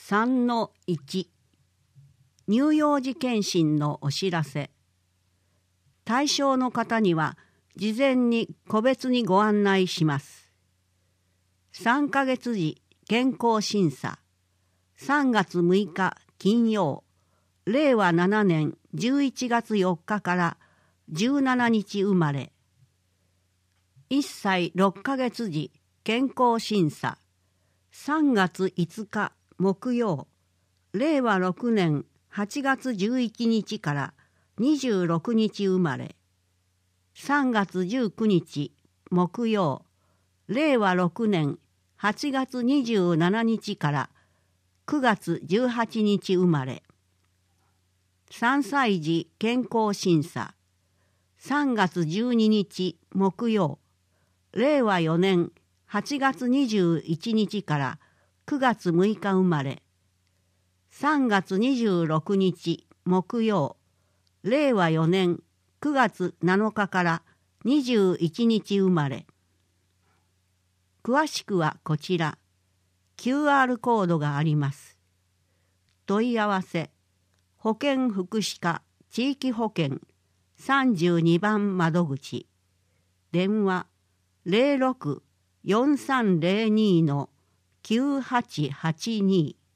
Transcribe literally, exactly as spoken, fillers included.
さんのいち 乳幼児健診のお知らせ。対象の方には事前に個別にご案内します。さんかげつ時健康審査。さんがつむいか金曜、れいわななねんじゅういちがつよっかからじゅうしちにち生まれ。いっさいろっかげつ時健康審査。さんがついつか木曜、れいわろくねんはちがつじゅういちにちからにじゅうろくにち生まれ。さんがつじゅうくにち木曜、れいわろくねんはちがつにじゅうしちにちからくがつじゅうはちにち生まれ。さんさい児健康審査。さんがつじゅうににち木曜、れいわよねんはちがつにじゅういちにちからくがつむいか生まれ。さんがつにじゅうろくにち木曜、れいわよねんくがつなのかからにじゅういちにち生まれ。詳しくはこちら。キューアール コードがあります。問い合わせ、保健福祉課地域保健さんじゅうにばん窓口。電話 ゼロろく よんさんゼロに のきゅうはちはちに